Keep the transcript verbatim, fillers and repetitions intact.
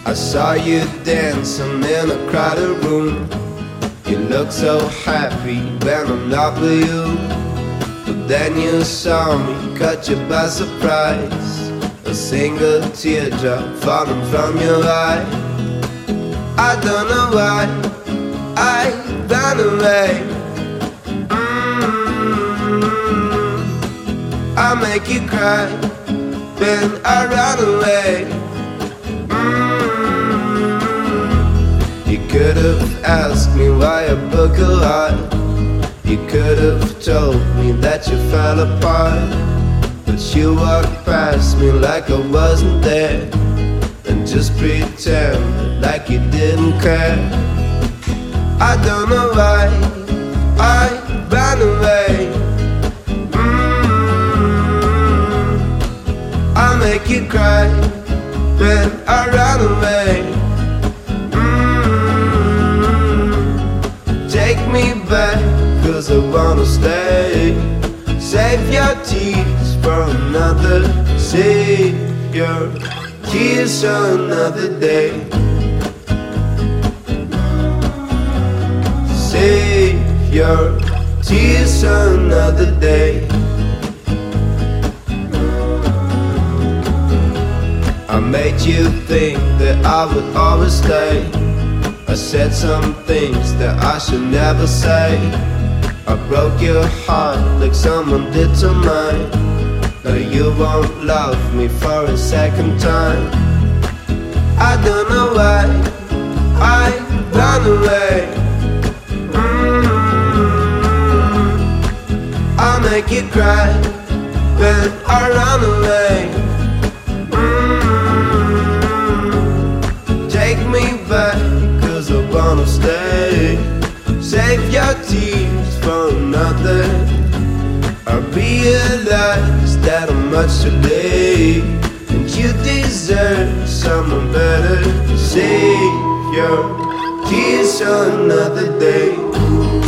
I saw you dancing in a crowded room. You look so happy when I'm not with you. But then you saw me, caught you by surprise. A single teardrop falling from your eye. I don't know why I ran away. mm-hmm. I make you cry when I run away. You could have asked me why I broke a heart. You could have told me that you fell apart. But you walked past me like I wasn't there, and just pretended like you didn't care. I don't know why I ran away. mm-hmm. I make you cry when I run away. Take me back, cause I wanna stay. Save your tears for another. Save your tears for another day. Save your tears for another day. I made you think that I would always stay. I said some things that I should never say. I broke your heart like someone did to mine. Now you won't love me for a second time. I don't know why I ran away. mm-hmm. I make you cry when I run away. mm-hmm. Take me back, I wanna stay. Save your tears for another. I realize that I'm much too late, and you deserve someone better. Save your tears for another day.